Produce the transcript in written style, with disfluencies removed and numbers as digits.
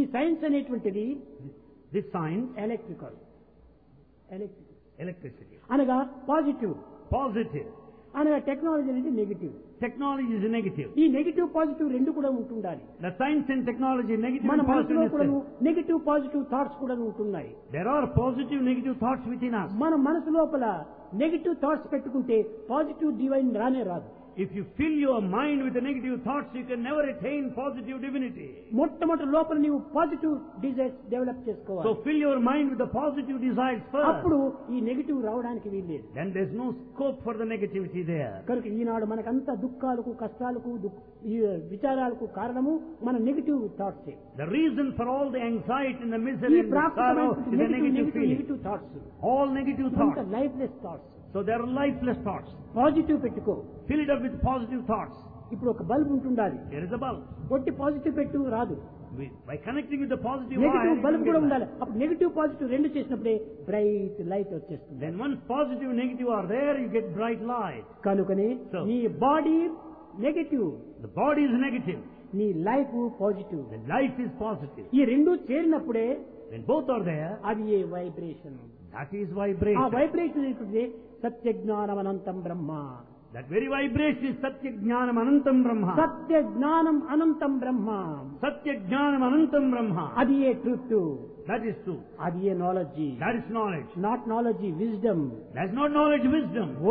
Science అనేటువంటిది This science, electrical electricity. అనగా positive, Positive. అనగా టెక్నాలజీ అనేది నెగిటివ్. Technology is negative. ఈ నెగిటివ్ పాజిటివ్ రెండు కూడా ఉంటుండాలి. The science and technology, negative మన and మనసులో positive. కూడా నెగిటివ్ పాజిటివ్ థాట్స్ కూడా ఉంటున్నాయి. There are positive, negative thoughts within us. మన మనసు లోపల నెగిటివ్ థాట్స్ పెట్టుకుంటే పాజిటివ్ డివైన్ రానే రాదు. If you fill your mind with the negative thoughts, you can never attain positive divinity. మొట్టమొదటి లోపల నీవు పాజిటివ్ డిజైర్స్ డెవలప్ So చేసుకోవాలి. fill your mind with the positive desires first. అప్పుడు ఈ negative రావడానికి వీల్లేదు. Then there's no scope for the negativity there. కనుక ఈనాడు మనకంత దుఃఖాలకు, కష్టాలకు, ఈ విచారాలకు కారణము మన negative thoughts. The reason for all the anxiety and the ఈ misery and the sorrow is the negative feeling. Negative thoughts, All negative thoughts. Lifeless thoughts. So they are lifeless thoughts. Positive పెట్టుకో. Fill it up with positive thoughts. ఇప్పుడు ఒక bulb ఉంటుండాలి, There is a bulb. ఒట్టి positive పెట్టు రాదు. By connecting with the positive negative wire, bulb you కూడా can get ఉండాలి. అప్పుడు నెగిటివ్ పాజిటివ్ రెండు చేసినప్పుడే బ్రైట్ లైట్ వచ్చేస్తుంది. that. Then once positive, negative are there, you get bright light. కనుకనే So- నీ body negative, The body is negative. నీ life positive. The life is positive. ఈ రెండు చేరినప్పుడే When both are there, అది a vibration. that is ఆ vibration. Vibration ఏంటంటే సత్య జ్ఞానం అనంతం బ్రహ్మ. That very vibration is Satya Jnanam Anantam Brahma. సత్య జ్ఞానం అనంతం బ్రహ్మ. Satya Jnanam Anantam Brahma. అది a truth, That is true. అది a knowledge. That is knowledge. Not knowledge, wisdom. That's not knowledge, wisdom.